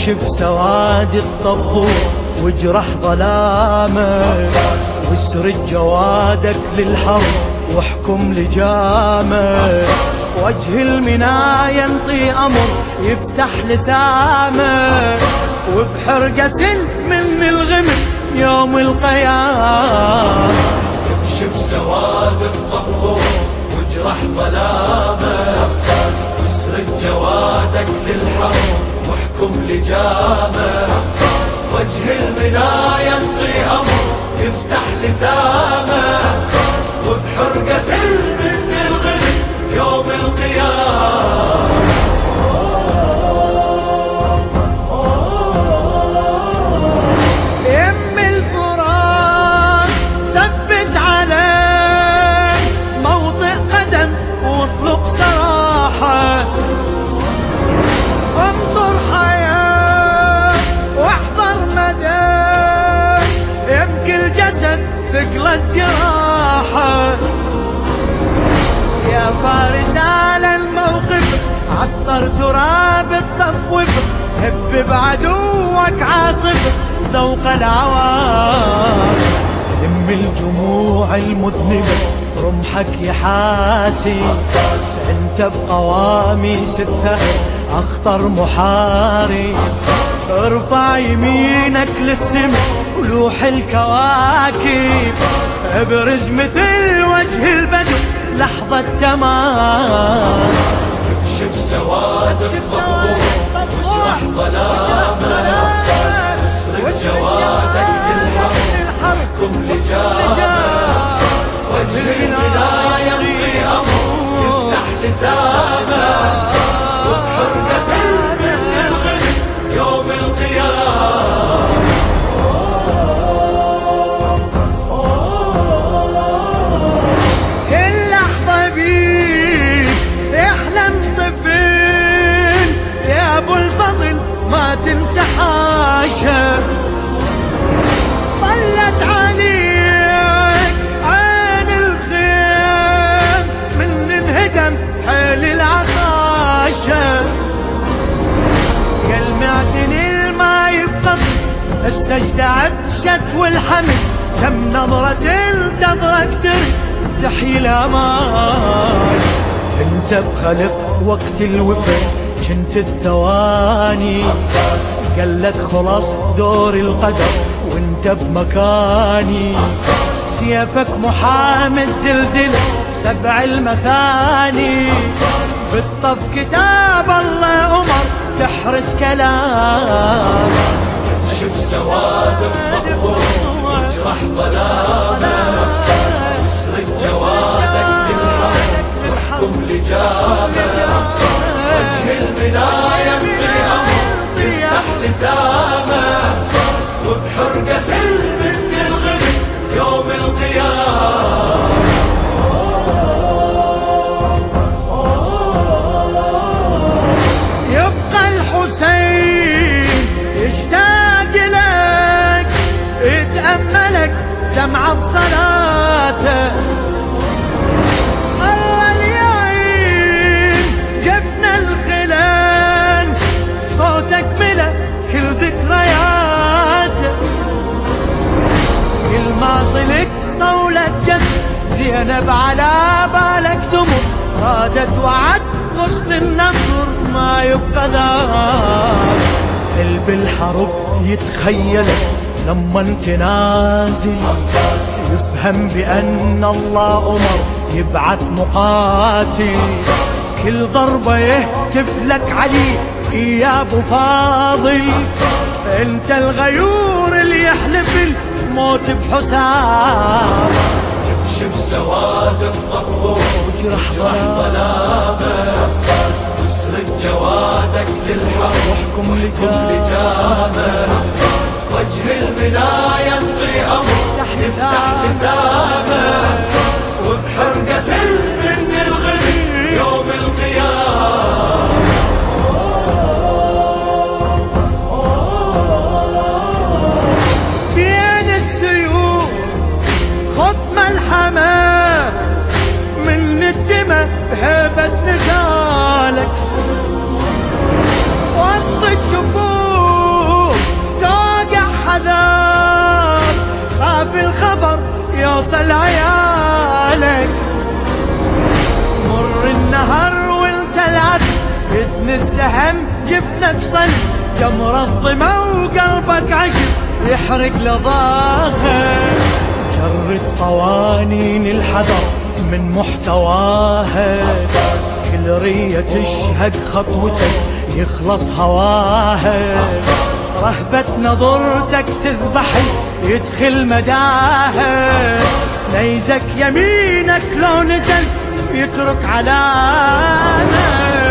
اكشف سواد الطفو واجرح ظلامه، واسرد جوادك للحرب واحكم لجامه، وجه المنايا ينطي امر يفتح لثامه، وبحرقه سل من الغمم يوم القيامه. اكشف سواد الطفو واجرح ظلامه، واسرد جوادك للحرب واحكم لجامه، وجه المنايا ينطي امر يفتح لثامه، وبحرقه سل من الغمم يوم القيامه. يم الفرات ثبت عليه موطئ قدم واطلق سراحه، انظر حياة واحذر مدى، يمكن الجسد ثقلت جراحه. يا فارس على الموقف عطر تراب الطفوف، هب بعدوك عاصف ذوق العوام. لم الجموع المذنبة رمحك يحاسي، انت بقواميس الثأر اخطر محارب. ارفع يمينك للسما ولوح الكواكب، ابرز مثل وجه البدر لحظة تمام. اكشف سواد الطفو واجرح ظلامه، اسرد جوادك للحرب واحكم لجامه، وجه المنايا ينطي امر يفتح لثامه، وبحرقه سل من الغمم يوم القيامه. كل لحظة بيك يحلم طفل، يا ابو الفضل ما تنسى حاشا، طلت عليك عين الخيم من انهدم حيل العطاشة. يا المعتني الما يبقصد السجدة عدشت والحمد، كم نظرة التضرك ترد تحيي الامان. انت بخلق وقت الوفا كنت الثواني، قالك خلاص دور القدر وانت بمكاني. سيفك محامي الزلزلة سبع المثاني، بالطف كتاب الله أمر تحرس كلام. اكشف سواد الطفو واجرح ظلامه، اسرد جوادك للحرب واحكم لجامه، وجه المنايا ينطي امر يفتح لثامه، وبحرقه سل من الغمم يوم القيامه. يبقى الحسين يشتاق لك، يتأملك دمعة بصلاته. أول يعين جفن الخلان، صوتك ملا كل ذكرياته. كل ما صلك صولة جسد زينب على بالك تمر، رادت وعد غصن النصر ما يبقى ذاك. قلب الحرب يتخيلك لما انت نازل، يفهم بأن الله أمر يبعث مقاتل. كل ضربة يهتف لك علي يا أبو فاضل، انت الغيور اللي يحلف الموت بحسام. اكشف سواد الطفو واجرح ظلامه، واسرد جوادك للحرب واحكم لجامه، وجه المنايا ينطي امر يفتح لثامه، وبحرقه سل من الغمم يوم القيامه. بين السيوف خط ملحمة، من الدماء هبت نزالك، وسط الجفوف السهم جفنك صلب، جمر الظما وقلبك عشب يحرق لظاها. جرد قوانين الحذر من محتواها، كل رية تشهد خطوتك يخلص هواها. رهبة نظرتك تذبحي يدخل مداها، نيزك يمينك لو نزل يترك علامة.